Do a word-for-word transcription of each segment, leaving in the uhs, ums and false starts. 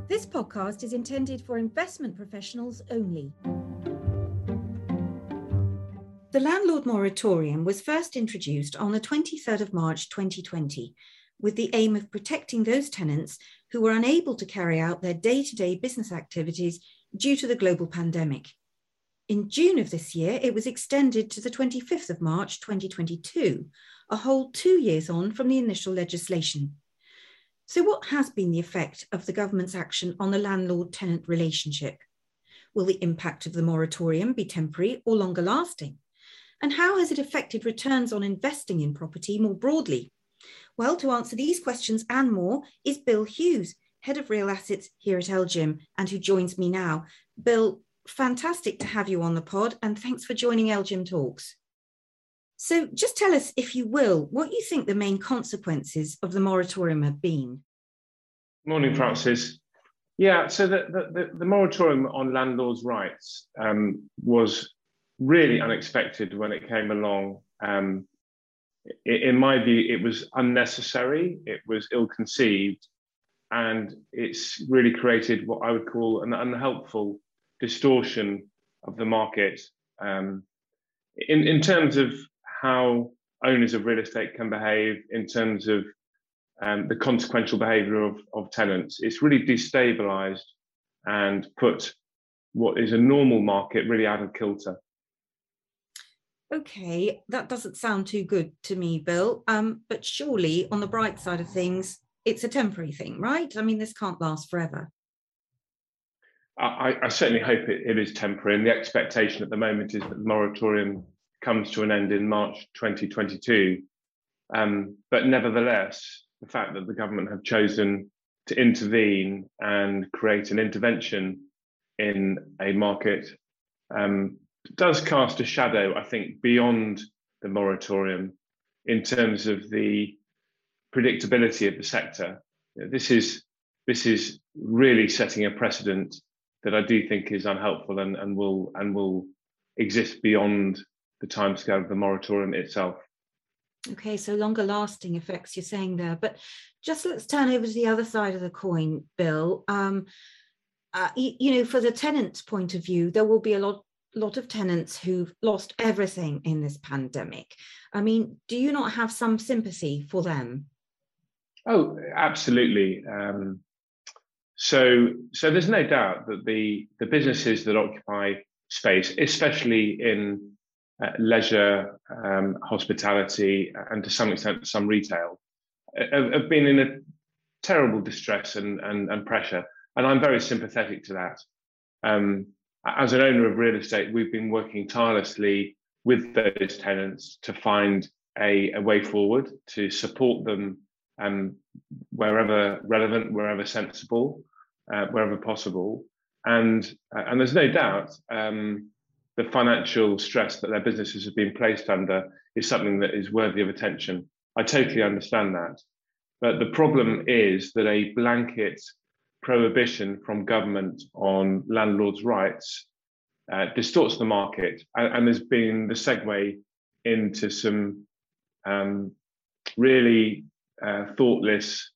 This podcast is intended for investment professionals only. The landlord moratorium was first introduced on the twenty-third of March twenty twenty, with the aim of protecting those tenants who were unable to carry out their day-to-day business activities due to the global pandemic. In June of this year, it was extended to the twenty-fifth of March twenty twenty-two, a whole two years on from the initial legislation. So what has been the effect of the government's action on the landlord-tenant relationship? Will the impact of the moratorium be temporary or longer lasting? And how has it affected returns on investing in property more broadly? Well, to answer these questions and more is Bill Hughes, Head of Real Assets here at LGIM, and who joins me now. Bill, fantastic to have you on the pod, and thanks for joining LGIM Talks. So just tell us, if you will, what you think the main consequences of the moratorium have been. Morning, Francis. Yeah, so the, the, the moratorium on landlords' rights um, was really unexpected when it came along. Um, in my view, it was unnecessary, it was ill-conceived, and it's really created what I would call an unhelpful distortion of the market um, in, in terms of how owners of real estate can behave, in terms of um, the consequential behaviour of, of tenants. It's really destabilised and put what is a normal market really out of kilter. Okay, that doesn't sound too good to me, Bill. Um, but surely, on the bright side of things, it's a temporary thing, right? I mean, this can't last forever. I, I certainly hope it, it is temporary, and the expectation at the moment is that the moratorium comes to an end in March twenty twenty-two. Um, but nevertheless, the fact that the government have chosen to intervene and create an intervention in a market um, does cast a shadow, I think, beyond the moratorium in terms of the predictability of the sector. This is, this is really setting a precedent that I do think is unhelpful and, and will and will exist beyond the timescale of the moratorium itself. Okay, so longer lasting effects you're saying there, but just let's turn over to the other side of the coin, Bill. Um, uh, you, you know, for the tenant's point of view, there will be a lot, lot of tenants who've lost everything in this pandemic. I mean, do you not have some sympathy for them? Oh, absolutely. Um, so, so there's no doubt that the the businesses that occupy space, especially in uh, leisure, um, hospitality, and to some extent some retail, have, have been in a terrible distress and, and, and pressure. And I'm very sympathetic to that. Um, as an owner of real estate, we've been working tirelessly with those tenants to find a, a way forward, to support them um, wherever relevant, wherever sensible, uh, wherever possible. And, uh, and there's no doubt um, the financial stress that their businesses have been placed under is something that is worthy of attention. I totally understand that. But the problem is that a blanket prohibition from government on landlords' rights uh, distorts the market. And, and there's been the segue into some um, really uh, thoughtless,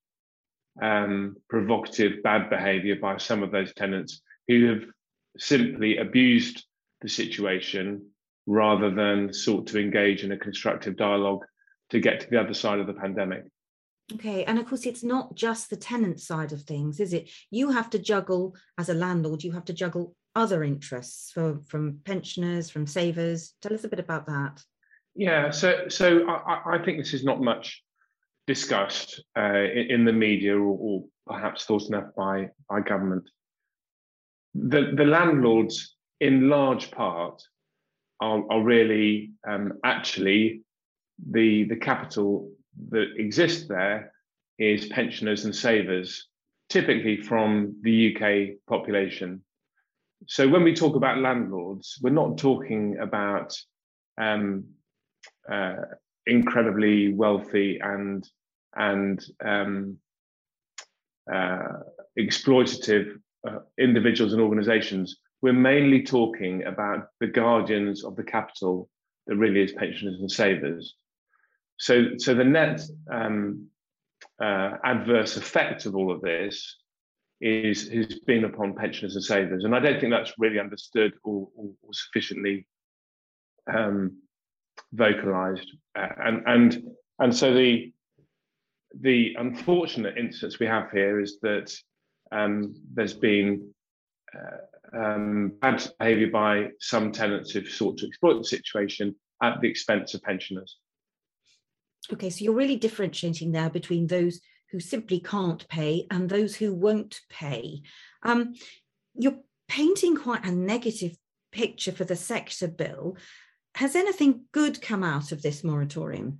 um, provocative, bad behaviour by some of those tenants who have simply abused the situation rather than sought to engage in a constructive dialogue to get to the other side of the pandemic. Okay, and of course, it's not just the tenant side of things, is it? You have to juggle, as a landlord, you have to juggle other interests for, from pensioners, from savers. Tell us a bit about that. Yeah, so so I, I think this is not much discussed uh, in, in the media or, or perhaps thought enough by, by government. The, the landlords, in large part, are, are really um, actually the, the capital that exists there is pensioners and savers, typically from the U K population. So when we talk about landlords, we're not talking about um, uh, incredibly wealthy and and um, uh, exploitative uh, individuals and organisations. We're mainly talking about the guardians of the capital that really is pensioners and savers. So, so the net um, uh, adverse effect of all of this is has been upon pensioners and savers, and I don't think that's really understood or, or, or sufficiently um, vocalised. Uh, and and and so the the unfortunate instance we have here is that um, there's been uh, um, bad behaviour by some tenants who've sought to exploit the situation at the expense of pensioners. Okay, so you're really differentiating there between those who simply can't pay and those who won't pay. Um, you're painting quite a negative picture for the sector, Bill. Has anything good come out of this moratorium?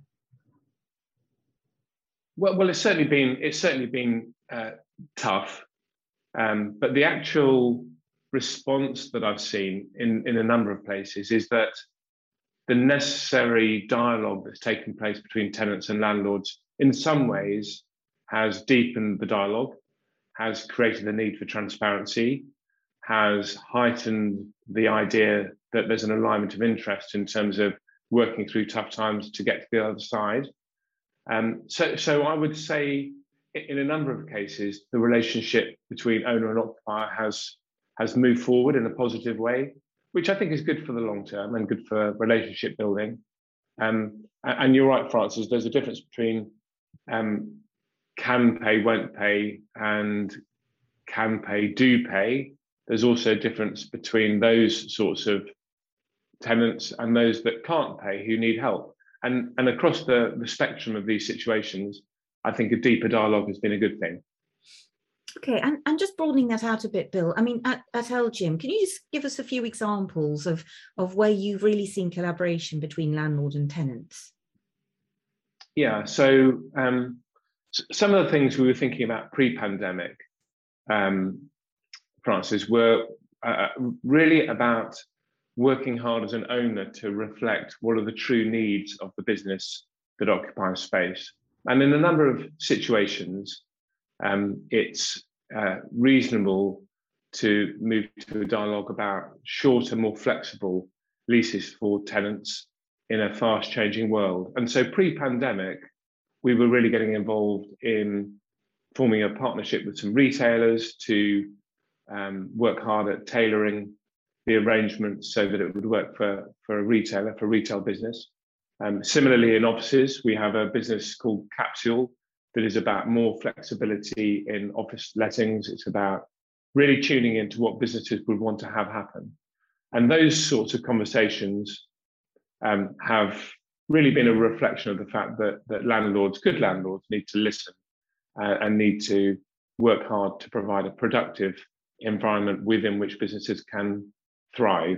Well, well, it's certainly been it's certainly been uh, tough, um, but the actual response that I've seen in in a number of places is that the necessary dialogue that's taken place between tenants and landlords, in some ways, has deepened the dialogue, has created a need for transparency, has heightened the idea that there's an alignment of interest in terms of working through tough times to get to the other side. Um, so, so I would say in a number of cases, the relationship between owner and occupier has, has moved forward in a positive way, which I think is good for the long term and good for relationship building. Um, and you're right, Francis, there's a difference between um, can pay, won't pay, and can pay, do pay. There's also a difference between those sorts of tenants and those that can't pay, who need help. And, and across the, the spectrum of these situations, I think a deeper dialogue has been a good thing. Okay, and, and just broadening that out a bit, Bill, I mean, at, at LGIM, can you just give us a few examples of, of where you've really seen collaboration between landlord and tenants? Yeah, so um, some of the things we were thinking about pre-pandemic, um, Francis, were uh, really about working hard as an owner to reflect what are the true needs of the business that occupies space. And in a number of situations, um, it's uh, reasonable to move to a dialogue about shorter, more flexible leases for tenants in a fast-changing world. And so pre-pandemic, we were really getting involved in forming a partnership with some retailers to um, work hard at tailoring the arrangements so that it would work for, for a retailer, for retail business. Um, similarly, in offices, we have a business called Capsule that is about more flexibility in office lettings. It's about really tuning into what businesses would want to have happen. And those sorts of conversations um, have really been a reflection of the fact that, that landlords, good landlords, need to listen uh, and need to work hard to provide a productive environment within which businesses can thrive.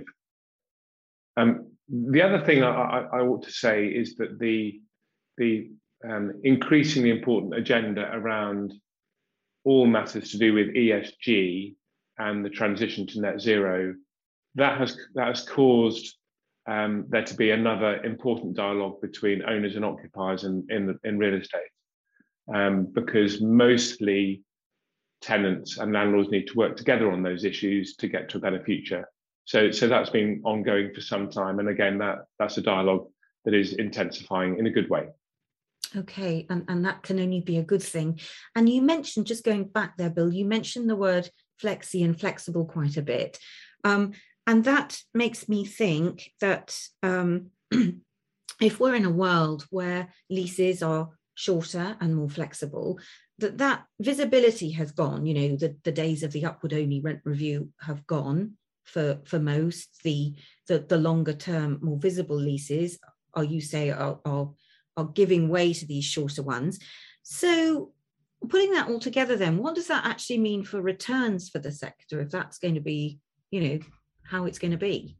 Um, the other thing I, I, I ought to say is that the, the um, increasingly important agenda around all matters to do with E S G and the transition to net zero, that has, that has caused um, there to be another important dialogue between owners and occupiers in, in, the, in real estate. Um, because mostly tenants and landlords need to work together on those issues to get to a better future. So, so that's been ongoing for some time. And again, that, that's a dialogue that is intensifying in a good way. Okay, and, and that can only be a good thing. And you mentioned, just going back there, Bill, you mentioned the word flexi and flexible quite a bit. Um, and that makes me think that um, if we're in a world where leases are shorter and more flexible, that that visibility has gone. You know, the, the days of the upward only rent review have gone for, for most. The, the, the longer term, more visible leases, are you say, are, are, are giving way to these shorter ones. So putting that all together then, what does that actually mean for returns for the sector, if that's going to be, you know, how it's going to be?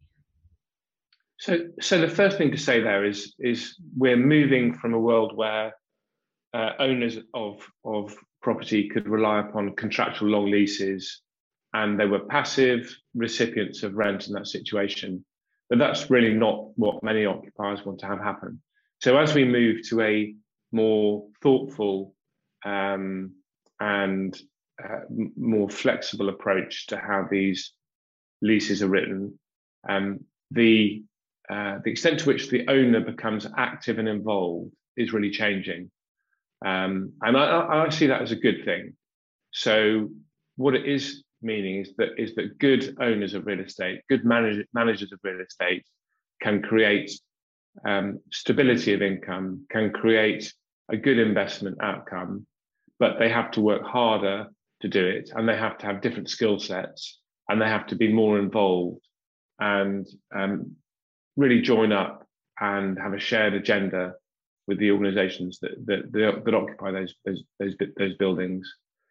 So, so the first thing to say there is, is we're moving from a world where uh, owners of, of property could rely upon contractual long leases and they were passive recipients of rent in that situation. But that's really not what many occupiers want to have happen. So as we move to a more thoughtful um, and uh, more flexible approach to how these leases are written, um, the uh, the extent to which the owner becomes active and involved is really changing, um, and I, I see that as a good thing. So what it is meaning is that is that good owners of real estate, good manage, managers of real estate can create um, stability of income, can create a good investment outcome, but they have to work harder to do it, and they have to have different skill sets, and they have to be more involved and um, really join up and have a shared agenda with the organisations that, that that that occupy those those those, those buildings.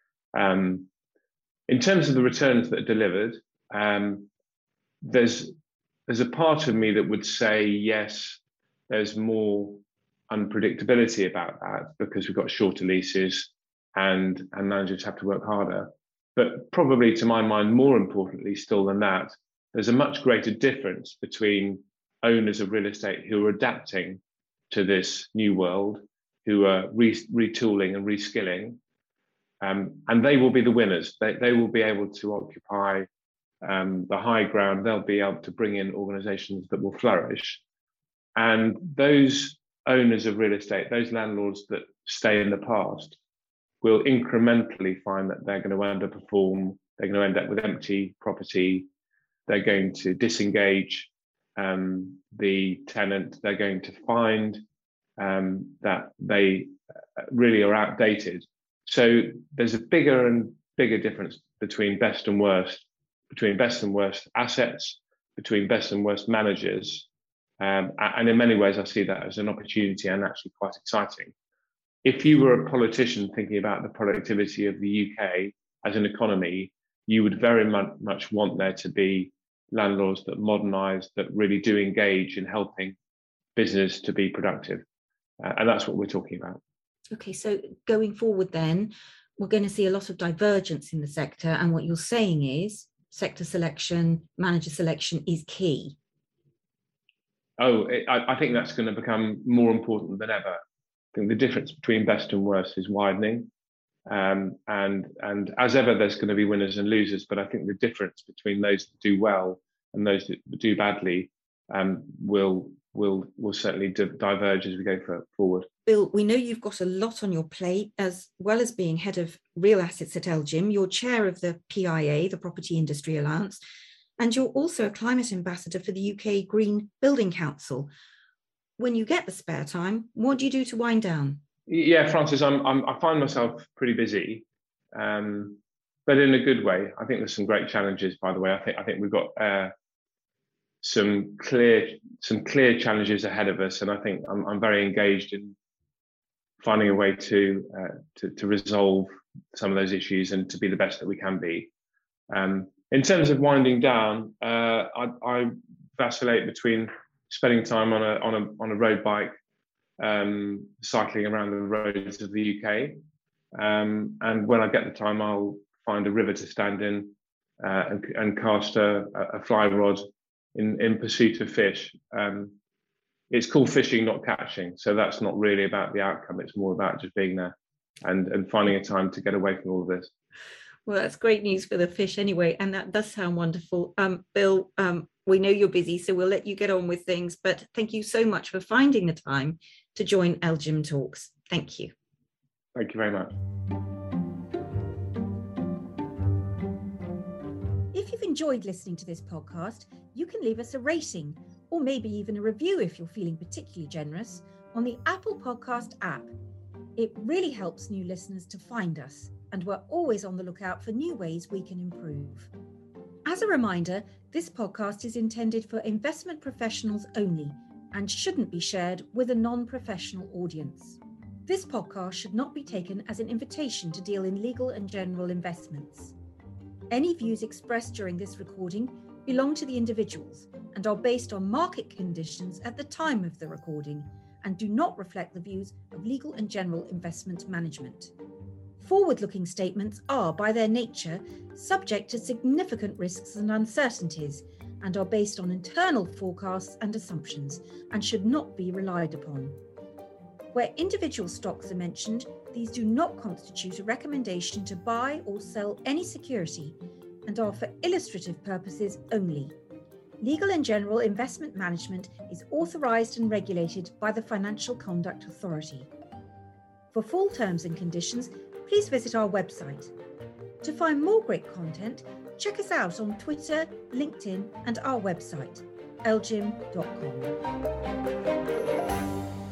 Um, in terms of the returns that are delivered, um, there's there's a part of me that would say yes, there's more unpredictability about that because we've got shorter leases and and managers have to work harder. But probably, to my mind, more importantly still than that, there's a much greater difference between owners of real estate who are adapting to this new world, who are re- retooling and reskilling, um, and they will be the winners. They, they will be able to occupy um, the high ground. They'll be able to bring in organisations that will flourish. And those owners of real estate, those landlords that stay in the past, will incrementally find that they're going to underperform. They're going to end up with empty property. They're going to disengage um, the tenant. They're going to find um, that they really are outdated. So there's a bigger and bigger difference between best and worst, between best and worst assets, between best and worst managers. Um, and in many ways, I see that as an opportunity and actually quite exciting. If you were a politician thinking about the productivity of the U K as an economy, you would very much, much want there to be landlords that modernise, that really do engage in helping business to be productive. Uh, and that's what we're talking about. Okay, so going forward then, we're going to see a lot of divergence in the sector. And what you're saying is sector selection, manager selection is key. Oh, it, I, I think that's going to become more important than ever. I think the difference between best and worst is widening. Um, and, and as ever, there's going to be winners and losers. But I think the difference between those that do well and those that do badly um, will, will, will certainly diverge as we go for, forward. Bill, we know you've got a lot on your plate, as well as being head of real assets at LGIM. You're chair of the P I A, the Property Industry Alliance, and you're also a climate ambassador for the U K Green Building Council. When you get the spare time, what do you do to wind down? Yeah, Francis, I'm, I'm, I find myself pretty busy, um, but in a good way. I think there's some great challenges, by the way. I think I think we've got uh, some clear some clear challenges ahead of us, and I think I'm, I'm very engaged in finding a way to, uh, to to resolve some of those issues and to be the best that we can be. Um, in terms of winding down, uh, I, I vacillate between spending time on a on a on a road bike, um, cycling around the roads of the U K, um, and when I get the time, I'll find a river to stand in uh, and, and cast a, a fly rod in in pursuit of fish. Um, it's called fishing, not catching, so that's not really about the outcome. It's more about just being there and and finding a time to get away from all of this. Well, that's great news for the fish anyway, and that does sound wonderful. Um, Bill, um, we know you're busy, so we'll let you get on with things, but thank you so much for finding the time to join LGIM Talks. Thank you. Thank you very much. If you've enjoyed listening to this podcast, you can leave us a rating or maybe even a review if you're feeling particularly generous on the Apple Podcast app. It really helps new listeners to find us, and we're always on the lookout for new ways we can improve. As a reminder, this podcast is intended for investment professionals only and shouldn't be shared with a non-professional audience. This podcast should not be taken as an invitation to deal in legal and general investments. Any views expressed during this recording belong to the individuals and are based on market conditions at the time of the recording and do not reflect the views of legal and general investment management. Forward-looking statements are, by their nature, subject to significant risks and uncertainties and are based on internal forecasts and assumptions and should not be relied upon. Where individual stocks are mentioned, these do not constitute a recommendation to buy or sell any security and are for illustrative purposes only. Legal and general investment management is authorised and regulated by the Financial Conduct Authority. For full terms and conditions, please visit our website. To find more great content, check us out on Twitter, LinkedIn, and our website, elgin dot com.